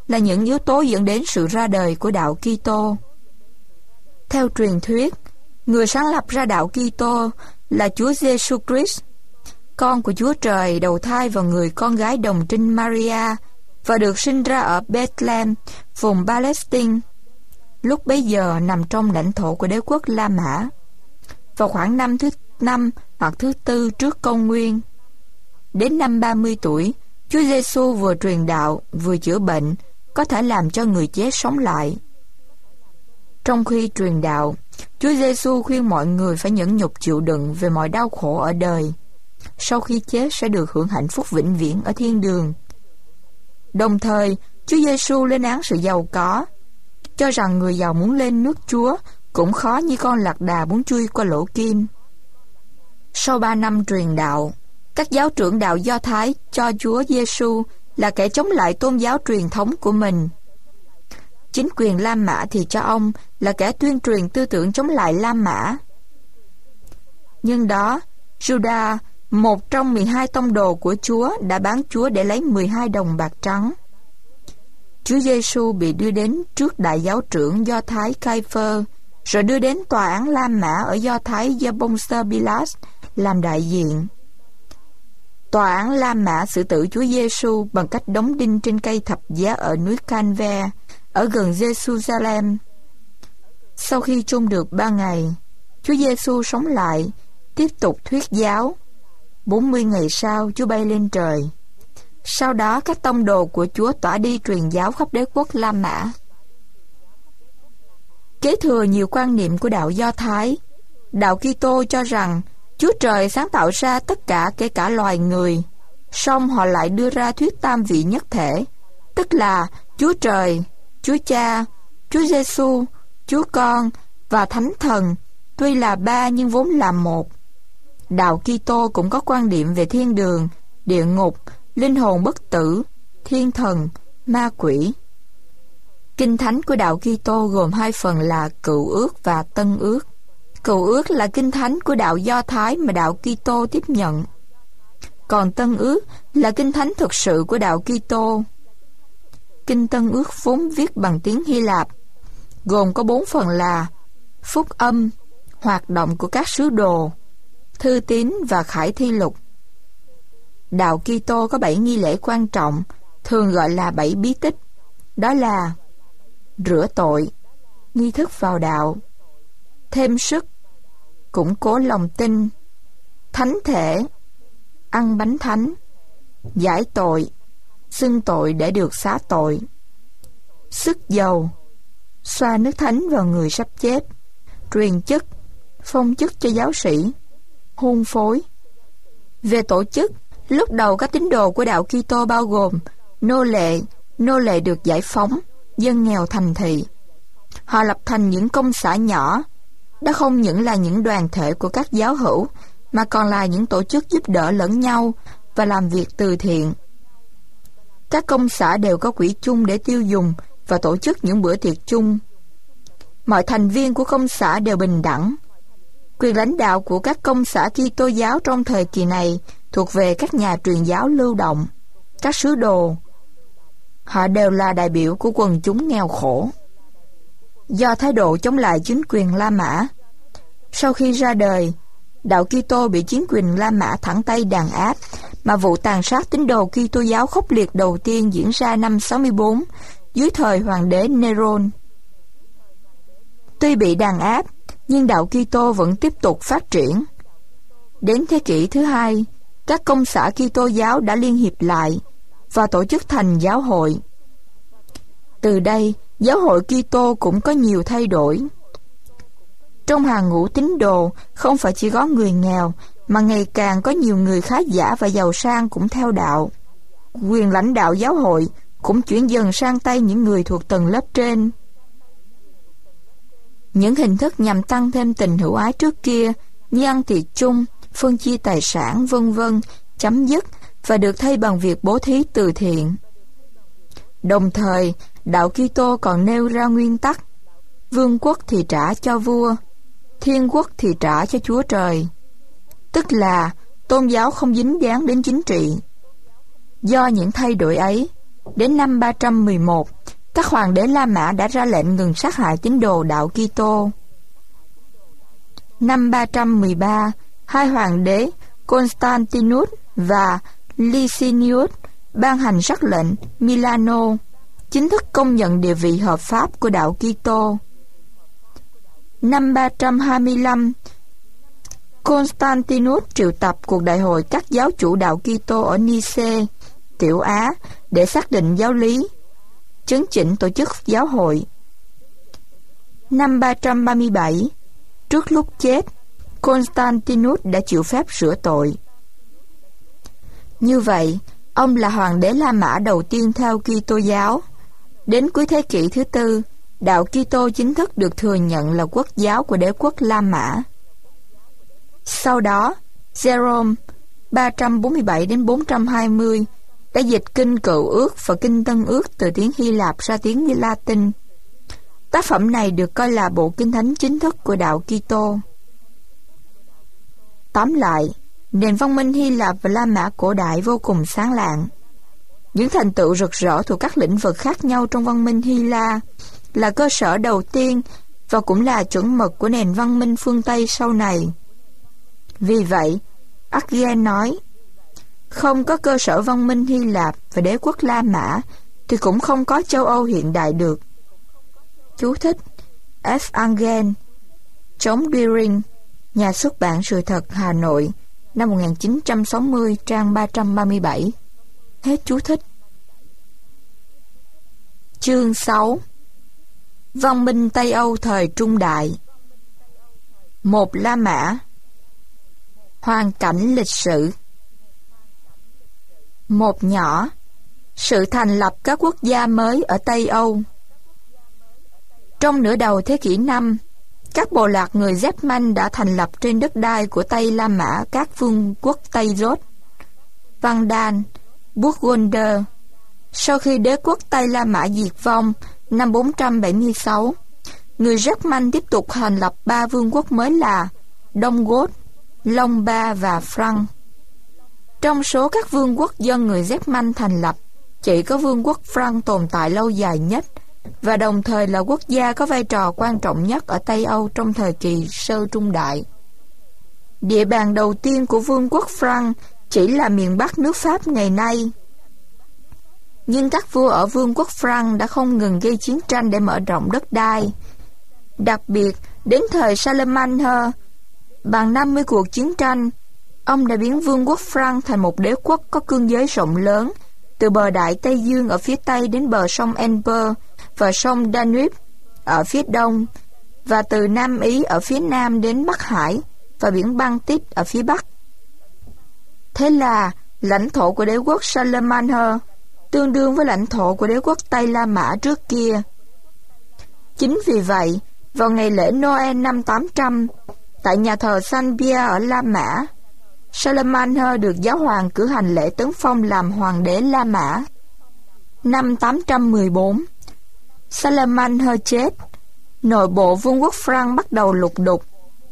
là những yếu tố dẫn đến sự ra đời của đạo Kitô. Theo truyền thuyết, người sáng lập ra đạo Kitô là Chúa Giêsu Christ, con của Chúa Trời đầu thai vào người con gái đồng trinh Maria và được sinh ra ở Bethlehem, vùng Palestine, lúc bấy giờ nằm trong lãnh thổ của đế quốc La Mã, vào khoảng năm thứ năm hoặc thứ tư trước công nguyên. Đến năm ba mươi tuổi, Chúa Giêsu vừa truyền đạo vừa chữa bệnh, có thể làm cho người chết sống lại. Trong khi truyền đạo, Chúa Giêsu khuyên mọi người phải nhẫn nhục chịu đựng về mọi đau khổ ở đời. Sau khi chết sẽ được hưởng hạnh phúc vĩnh viễn ở thiên đường. Đồng thời, Chúa Giêsu lên án sự giàu có, cho rằng người giàu muốn lên nước Chúa cũng khó như con lạc đà muốn chui qua lỗ kim. Sau ba năm truyền đạo, các giáo trưởng đạo Do Thái cho Chúa Giêsu là kẻ chống lại tôn giáo truyền thống của mình. Chính quyền La Mã thì cho ông là kẻ tuyên truyền tư tưởng chống lại La Mã. Nhưng đó, Judas, một trong mười hai tông đồ của Chúa, đã bán Chúa để lấy mười hai đồng bạc trắng. Chúa Giêsu bị đưa đến trước đại giáo trưởng Do Thái Cai-phơ, rồi đưa đến tòa án La Mã ở Do Thái do Pontius Pilate làm đại diện. Tòa án La Mã xử tử Chúa Giêsu bằng cách đóng đinh trên cây thập giá ở núi Calvaire, ở gần Jerusalem. Sau khi chôn được ba ngày, Chúa Giêsu sống lại, tiếp tục thuyết giáo. Bốn mươi ngày sau, Chúa bay lên trời. Sau đó, các tông đồ của Chúa tỏa đi truyền giáo khắp đế quốc La Mã. Kế thừa nhiều quan niệm của đạo Do Thái, đạo Kitô cho rằng Chúa Trời sáng tạo ra tất cả, kể cả loài người. Song họ lại đưa ra thuyết tam vị nhất thể, tức là Chúa Trời, Chúa Cha, Chúa Giêsu, Chúa Con và Thánh Thần, tuy là ba nhưng vốn là một. Đạo Kitô cũng có quan điểm về thiên đường, địa ngục, linh hồn bất tử, thiên thần, ma quỷ. Kinh thánh của đạo Kitô gồm hai phần là Cựu Ước và Tân Ước. Cựu Ước là kinh thánh của đạo Do Thái mà đạo Kitô tiếp nhận. Còn Tân Ước là kinh thánh thực sự của đạo Kitô. Kinh Tân Ước vốn viết bằng tiếng Hy Lạp, gồm có bốn phần là Phúc Âm, Hoạt động của các sứ đồ, Thư tín và Khải thi lục. Đạo Kitô có bảy nghi lễ quan trọng, thường gọi là bảy bí tích. Đó là rửa tội, nghi thức vào đạo, thêm sức, củng cố lòng tin, thánh thể, ăn bánh thánh, giải tội, xưng tội để được xá tội, sức dầu, xoa nước thánh vào người sắp chết, truyền chức, phong chức cho giáo sĩ, hôn phối. Về tổ chức, lúc đầu các tín đồ của đạo Kitô bao gồm nô lệ, nô lệ được giải phóng, dân nghèo thành thị. Họ lập thành những công xã nhỏ. Đó không những là những đoàn thể của các giáo hữu, mà còn là những tổ chức giúp đỡ lẫn nhau và làm việc từ thiện. Các công xã đều có quỹ chung để tiêu dùng và tổ chức những bữa tiệc chung. Mọi thành viên của công xã đều bình đẳng. Quyền lãnh đạo của các công xã Kitô giáo trong thời kỳ này thuộc về các nhà truyền giáo lưu động, các sứ đồ. Họ đều là đại biểu của quần chúng nghèo khổ. Do thái độ chống lại chính quyền La Mã, sau khi ra đời, đạo Kitô bị chính quyền La Mã thẳng tay đàn áp, mà vụ tàn sát tín đồ Kitô giáo khốc liệt đầu tiên diễn ra năm sáu mươi bốn dưới thời hoàng đế Neron. Tuy bị đàn áp, nhưng đạo Kitô vẫn tiếp tục phát triển. Đến thế kỷ thứ hai, các công xã Kitô giáo đã liên hiệp lại và tổ chức thành giáo hội. Từ đây, giáo hội Kitô cũng có nhiều thay đổi. Trong hàng ngũ tín đồ, không phải chỉ có người nghèo, mà ngày càng có nhiều người khá giả và giàu sang cũng theo đạo. Quyền lãnh đạo giáo hội cũng chuyển dần sang tay những người thuộc tầng lớp trên. Những hình thức nhằm tăng thêm tình hữu ái trước kia, như ăn tiệc chung, phân chia tài sản, vân vân, chấm dứt và được thay bằng việc bố thí từ thiện. Đồng thời, đạo Kitô còn nêu ra nguyên tắc: vương quốc thì trả cho vua, thiên quốc thì trả cho Chúa Trời. Tức là tôn giáo không dính dáng đến chính trị. Do những thay đổi ấy, đến năm ba trăm mười một, các hoàng đế La Mã đã ra lệnh ngừng sát hại tín đồ đạo Kitô. Năm ba trăm mười ba, hai hoàng đế Constantinus và Licinius ban hành sắc lệnh Milano, chính thức công nhận địa vị hợp pháp của đạo Kitô. Năm ba trăm hai mươi lăm, Constantinus triệu tập cuộc đại hội các giáo chủ đạo Kitô ở Nice, Tiểu Á để xác định giáo lý, chấn chỉnh tổ chức giáo hội. Năm ba trăm ba mươi bảy, trước lúc chết, Constantinus đã chịu phép rửa tội. Như vậy, ông là hoàng đế La Mã đầu tiên theo Kitô giáo. Đến cuối thế kỷ thứ tư, đạo Kitô chính thức được thừa nhận là quốc giáo của đế quốc La Mã. Sau đó, Jerome ba trăm bốn mươi bảy đến bốn trăm hai mươi đã dịch kinh Cựu Ước và kinh Tân Ước từ tiếng Hy Lạp ra tiếng Latin. Tác phẩm này được coi là bộ kinh thánh chính thức của đạo Kitô. Tóm lại, nền văn minh Hy Lạp và La Mã cổ đại vô cùng sáng lạng. Những thành tựu rực rỡ thuộc các lĩnh vực khác nhau trong văn minh Hy La là cơ sở đầu tiên và cũng là chuẩn mực của nền văn minh phương Tây sau này. Vì vậy, Argen nói, không có cơ sở văn minh Hy Lạp và đế quốc La Mã thì cũng không có châu Âu hiện đại được. Chú thích F. Argen, chống Düring, nhà xuất bản Sự Thật, Hà Nội, năm một nghìn chín trăm sáu mươi, trang ba trăm ba mươi bảy. Hết chú thích. Chương sáu. Văn minh Tây Âu thời Trung Đại. Một La Mã. Hoàn cảnh lịch sử. Một nhỏ. Sự thành lập các quốc gia mới ở Tây Âu. Trong nửa đầu thế kỷ năm, các bộ lạc người German đã thành lập trên đất đai của Tây La Mã các vương quốc Tây Rốt, Vandal, Burgunder. Sau khi đế quốc Tây La Mã diệt vong năm bốn trăm bảy mươi sáu, người German tiếp tục thành lập ba vương quốc mới là Đông Goth, Lombard và Franc. Trong số các vương quốc do người German thành lập, chỉ có vương quốc Franc tồn tại lâu dài nhất và đồng thời là quốc gia có vai trò quan trọng nhất ở Tây Âu trong thời kỳ sơ trung đại. Địa bàn đầu tiên của vương quốc Franc chỉ là miền Bắc nước Pháp ngày nay. Nhưng các vua ở vương quốc Franc đã không ngừng gây chiến tranh để mở rộng đất đai. Đặc biệt, đến thời Charlemagne, bằng năm mươi cuộc chiến tranh, ông đã biến vương quốc Franc thành một đế quốc có cương giới rộng lớn, từ bờ Đại Tây Dương ở phía Tây đến bờ sông Elbe và sông Danube ở phía Đông, và từ Nam Ý ở phía Nam đến Bắc Hải và biển Baltic ở phía Bắc. Thế là lãnh thổ của đế quốc Charlemagne tương đương với lãnh thổ của đế quốc Tây La Mã trước kia. Chính vì vậy, vào ngày lễ Noel năm tám trăm, tại nhà thờ Saint Pierre ở La Mã, Charlemagne được giáo hoàng cử hành lễ tấn phong làm hoàng đế La Mã. Năm tám trăm mười bốn, Charlemagne chết, nội bộ vương quốc Franc bắt đầu lục đục.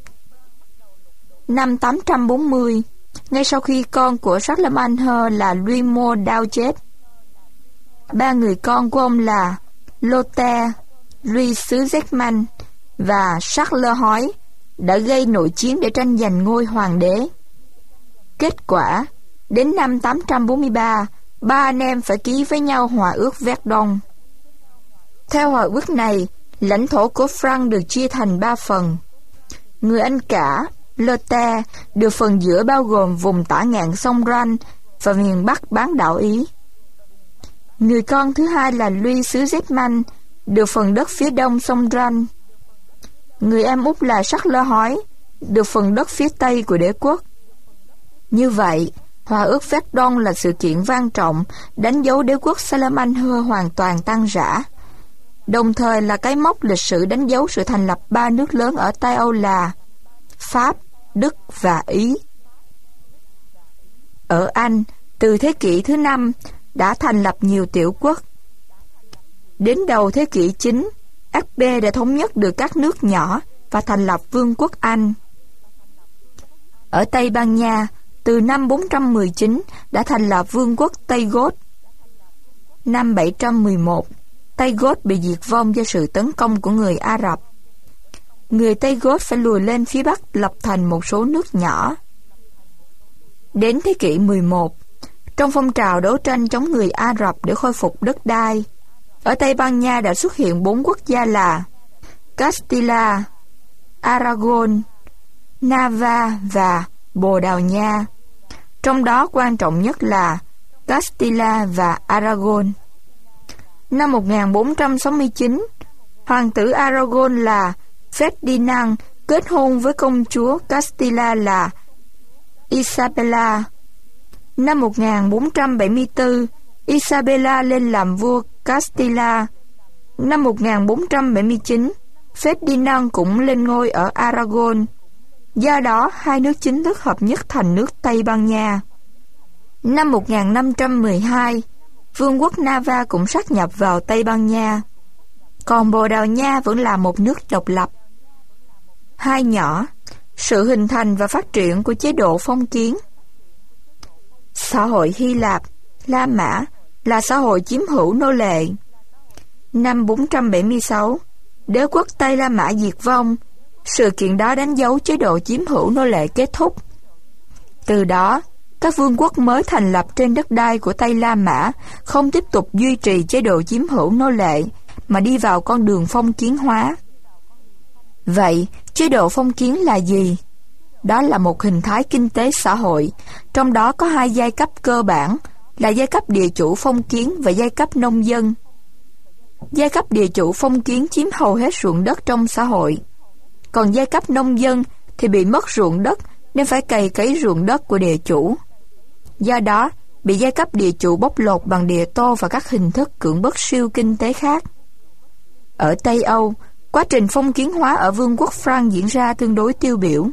Năm tám trăm bốn mươi, ngay sau khi con của Charlemagne là Louis Mordau chết, ba người con của ông là Lothaire, Louis xứ German và Charles Hói đã gây nội chiến để tranh giành ngôi hoàng đế. Kết quả, đến năm tám trăm bốn mươi ba, ba anh em phải ký với nhau Hòa ước Verdun. Theo hòa ước này, lãnh thổ của Franc được chia thành ba phần. Người anh cả, Lothaire, được phần giữa bao gồm vùng tả ngạn sông Rhône và miền Bắc bán đảo Ý. Người con thứ hai là Louis xứ German, được phần đất phía đông sông Rhône. Người em út là Charles Hói, được phần đất phía tây của đế quốc. Như vậy, Hòa ước Verdun là sự kiện quan trọng đánh dấu đế quốc Charlemagne hoàn toàn tan rã, đồng thời là cái mốc lịch sử đánh dấu sự thành lập ba nước lớn ở Tây Âu là Pháp, Đức và Ý. Ở Anh, từ thế kỷ thứ năm, đã thành lập nhiều tiểu quốc. Đến đầu thế kỷ chín, ép pê đã thống nhất được các nước nhỏ và thành lập Vương quốc Anh. Ở Tây Ban Nha, từ năm bốn trăm mười chín đã thành lập Vương quốc Tây Goth. Năm bảy trăm mười một, Tây Gót bị diệt vong do sự tấn công của người Ả Rập. Người Tây Gót phải lùi lên phía Bắc lập thành một số nước nhỏ. Đến thế kỷ mười một, trong phong trào đấu tranh chống người Ả Rập để khôi phục đất đai, ở Tây Ban Nha đã xuất hiện bốn quốc gia là Castilla, Aragon, Navarra và Bồ Đào Nha. Trong đó quan trọng nhất là Castilla và Aragon. Năm một nghìn bốn trăm sáu mươi chín, hoàng tử Aragon là Ferdinand kết hôn với công chúa Castilla là Isabella. Năm một nghìn bốn trăm bảy mươi tư, Isabella lên làm vua Castilla. Năm một nghìn bốn trăm bảy mươi chín, Ferdinand cũng lên ngôi ở Aragon. Do đó, hai nước chính thức hợp nhất thành nước Tây Ban Nha. Năm một nghìn năm trăm mười hai, vương quốc Navarra cũng sáp nhập vào Tây Ban Nha. Còn Bồ Đào Nha vẫn là một nước độc lập. Hai nhỏ, sự hình thành và phát triển của chế độ phong kiến. Xã hội Hy Lạp, La Mã là xã hội chiếm hữu nô lệ. Năm bốn trăm bảy mươi sáu, đế quốc Tây La Mã diệt vong. Sự kiện đó đánh dấu chế độ chiếm hữu nô lệ kết thúc. Từ đó, các vương quốc mới thành lập trên đất đai của Tây La Mã không tiếp tục duy trì chế độ chiếm hữu nô lệ, mà đi vào con đường phong kiến hóa. Vậy, chế độ phong kiến là gì? Đó là một hình thái kinh tế xã hội, trong đó có hai giai cấp cơ bản là giai cấp địa chủ phong kiến và giai cấp nông dân. Giai cấp địa chủ phong kiến chiếm hầu hết ruộng đất trong xã hội, còn giai cấp nông dân thì bị mất ruộng đất nên phải cày cấy ruộng đất của địa chủ. Do đó, bị giai cấp địa chủ bóc lột bằng địa tô và các hình thức cưỡng bức siêu kinh tế khác. Ở Tây Âu, quá trình phong kiến hóa ở vương quốc Franc diễn ra tương đối tiêu biểu.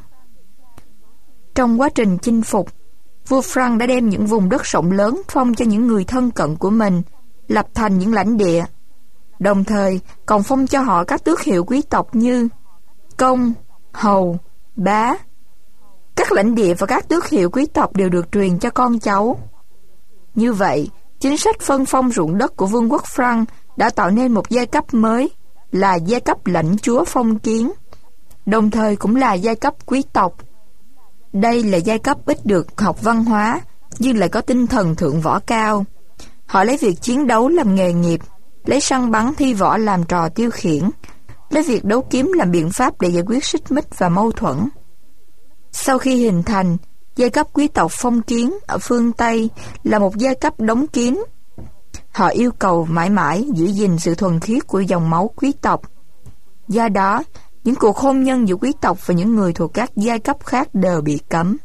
Trong quá trình chinh phục, vua Franc đã đem những vùng đất rộng lớn phong cho những người thân cận của mình, lập thành những lãnh địa, đồng thời còn phong cho họ các tước hiệu quý tộc như công, hầu, bá. Các lãnh địa và các tước hiệu quý tộc đều được truyền cho con cháu. Như vậy, chính sách phân phong ruộng đất của vương quốc Franc đã tạo nên một giai cấp mới, là giai cấp lãnh chúa phong kiến, đồng thời cũng là giai cấp quý tộc. Đây là giai cấp ít được học văn hóa, nhưng lại có tinh thần thượng võ cao. Họ lấy việc chiến đấu làm nghề nghiệp, lấy săn bắn thi võ làm trò tiêu khiển, lấy việc đấu kiếm làm biện pháp để giải quyết xích mích và mâu thuẫn. Sau khi hình thành, giai cấp quý tộc phong kiến ở phương Tây là một giai cấp đóng kín. Họ yêu cầu mãi mãi giữ gìn sự thuần khiết của dòng máu quý tộc. Do đó, những cuộc hôn nhân giữa quý tộc và những người thuộc các giai cấp khác đều bị cấm.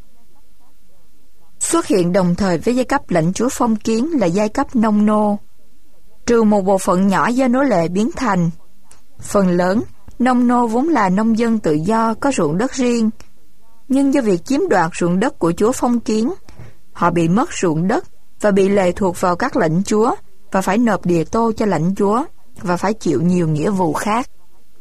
Xuất hiện đồng thời với giai cấp lãnh chúa phong kiến là giai cấp nông nô, trừ một bộ phận nhỏ do nô lệ biến thành. Phần lớn, nông nô vốn là nông dân tự do có ruộng đất riêng, nhưng do việc chiếm đoạt ruộng đất của chúa phong kiến, họ bị mất ruộng đất và bị lệ thuộc vào các lãnh chúa và phải nộp địa tô cho lãnh chúa và phải chịu nhiều nghĩa vụ khác.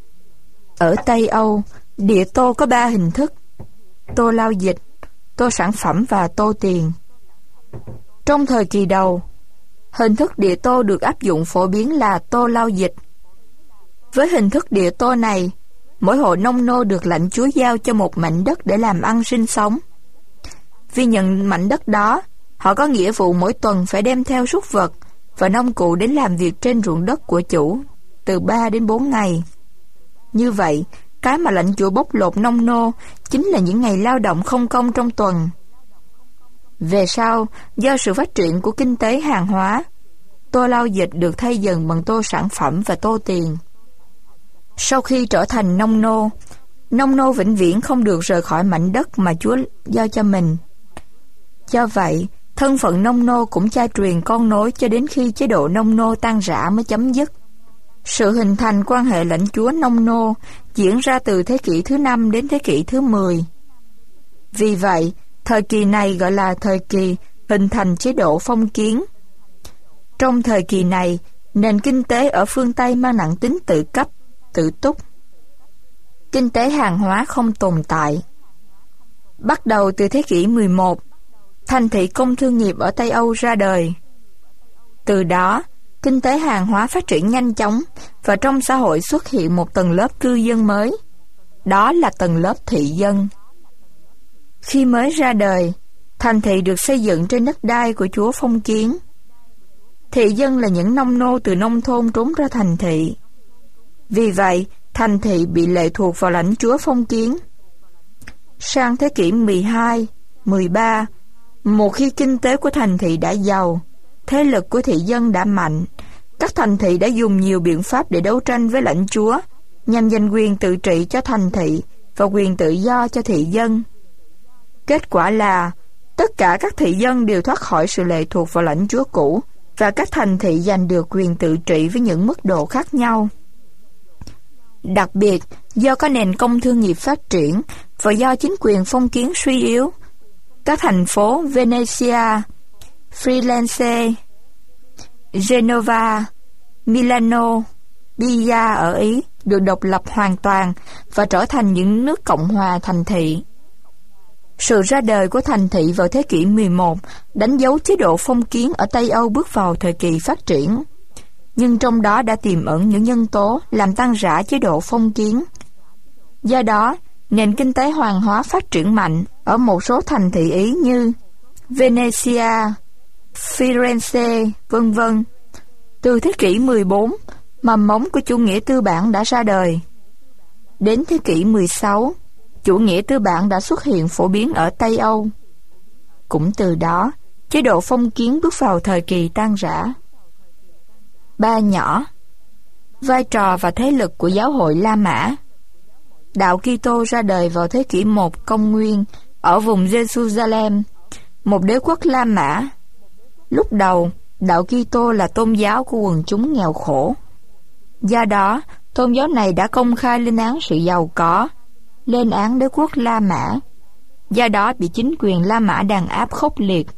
Ở Tây Âu, địa tô có ba hình thức: tô lao dịch, tô sản phẩm và tô tiền. Trong thời kỳ đầu, hình thức địa tô được áp dụng phổ biến là tô lao dịch. Với hình thức địa tô này, mỗi hộ nông nô được lãnh chúa giao cho một mảnh đất để làm ăn sinh sống. Vì nhận mảnh đất đó, họ có nghĩa vụ mỗi tuần phải đem theo súc vật và nông cụ đến làm việc trên ruộng đất của chủ từ ba đến bốn ngày. Như vậy, cái mà lãnh chúa bóc lột nông nô chính là những ngày lao động không công trong tuần. Về sau, do sự phát triển của kinh tế hàng hóa, tô lao dịch được thay dần bằng tô sản phẩm và tô tiền. Sau khi trở thành nông nô, nông nô vĩnh viễn không được rời khỏi mảnh đất mà Chúa giao cho mình. Do vậy, thân phận nông nô cũng cha truyền con nối cho đến khi chế độ nông nô tan rã mới chấm dứt. Sự hình thành quan hệ lãnh chúa nông nô diễn ra từ thế kỷ thứ năm đến thế kỷ thứ mười. Vì vậy, thời kỳ này gọi là thời kỳ hình thành chế độ phong kiến. Trong thời kỳ này, nền kinh tế ở phương Tây mang nặng tính tự cấp, tự túc. Kinh tế hàng hóa không tồn tại. Bắt đầu từ thế kỷ mười một, thành thị công thương nghiệp ở Tây Âu ra đời. Từ đó, kinh tế hàng hóa phát triển nhanh chóng và trong xã hội xuất hiện một tầng lớp cư dân mới. Đó là tầng lớp thị dân. Khi mới ra đời, thành thị được xây dựng trên đất đai của chúa phong kiến. Thị dân là những nông nô từ nông thôn trốn ra thành thị. Vì vậy, thành thị bị lệ thuộc vào lãnh chúa phong kiến. Sang thế kỷ mười hai, mười ba, một khi kinh tế của thành thị đã giàu, thế lực của thị dân đã mạnh, các thành thị đã dùng nhiều biện pháp để đấu tranh với lãnh chúa, nhằm giành quyền tự trị cho thành thị và quyền tự do cho thị dân. Kết quả là, tất cả các thị dân đều thoát khỏi sự lệ thuộc vào lãnh chúa cũ, và các thành thị giành được quyền tự trị với những mức độ khác nhau. Đặc biệt, do có nền công thương nghiệp phát triển và do chính quyền phong kiến suy yếu, các thành phố Venezia, Firenze, Genova, Milano, Pisa ở Ý được độc lập hoàn toàn và trở thành những nước cộng hòa thành thị. Sự ra đời của thành thị vào thế kỷ mười một đánh dấu chế độ phong kiến ở Tây Âu bước vào thời kỳ phát triển. Nhưng trong đó đã tiềm ẩn những nhân tố làm tan rã chế độ phong kiến. Do đó, nền kinh tế hoàng hóa phát triển mạnh ở một số thành thị Ý như Venezia, Firenze, vân vân. Từ thế kỷ mười bốn, mầm mống của chủ nghĩa tư bản đã ra đời. Đến thế kỷ mười sáu, chủ nghĩa tư bản đã xuất hiện phổ biến ở Tây Âu. Cũng từ đó, chế độ phong kiến bước vào thời kỳ tan rã. Ba nhỏ. Vai trò và thế lực của giáo hội La Mã. Đạo Kitô ra đời vào thế kỷ một công nguyên ở vùng Jerusalem, một đế quốc La Mã. Lúc đầu, đạo Kitô là tôn giáo của quần chúng nghèo khổ. Do đó, tôn giáo này đã công khai lên án sự giàu có, lên án đế quốc La Mã. Do đó bị chính quyền La Mã đàn áp khốc liệt.